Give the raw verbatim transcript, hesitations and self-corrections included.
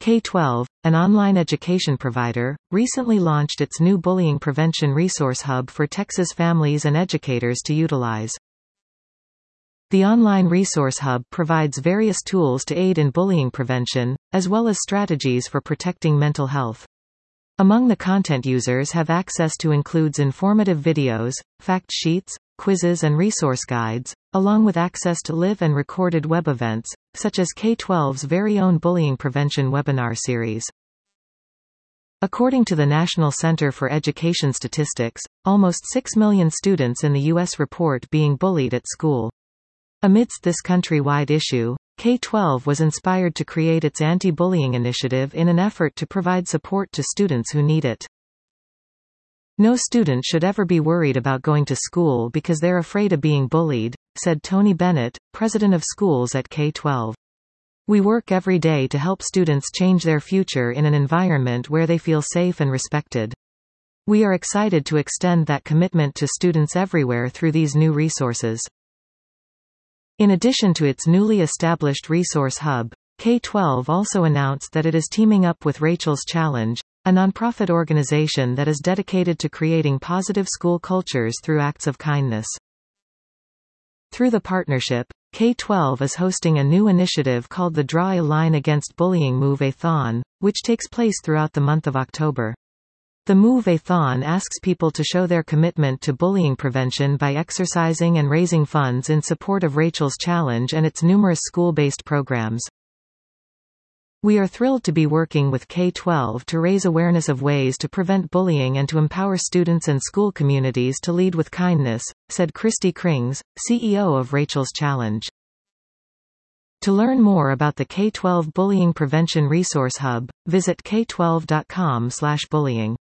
K twelve, an online education provider, recently launched its new bullying prevention resource hub for Texas families and educators to utilize. The online resource hub provides various tools to aid in bullying prevention, as well as strategies for protecting mental health. Among the content users have access to includes informative videos, fact sheets, quizzes and resource guides, along with access to live and recorded web events, such as K twelve's very own bullying prevention webinar series. According to the National Center for Education Statistics, almost six million students in the U S report being bullied at school. Amidst this countrywide issue, K twelve was inspired to create its anti-bullying initiative in an effort to provide support to students who need it. No student should ever be worried about going to school because they're afraid of being bullied, said Tony Bennett, president of schools at K twelve. We work every day to help students change their future in an environment where they feel safe and respected. We are excited to extend that commitment to students everywhere through these new resources. In addition to its newly established resource hub, K twelve also announced that it is teaming up with Rachel's Challenge, a nonprofit organization that is dedicated to creating positive school cultures through acts of kindness. Through the partnership, K twelve is hosting a new initiative called the Draw a Line Against Bullying Move-a-thon, which takes place throughout the month of October. The Move-a-thon asks people to show their commitment to bullying prevention by exercising and raising funds in support of Rachel's Challenge and its numerous school-based programs. We are thrilled to be working with K twelve to raise awareness of ways to prevent bullying and to empower students and school communities to lead with kindness, said Christy Krings, C E O of Rachel's Challenge. To learn more about the K twelve Bullying Prevention Resource Hub, visit k twelve dot com slash bullying.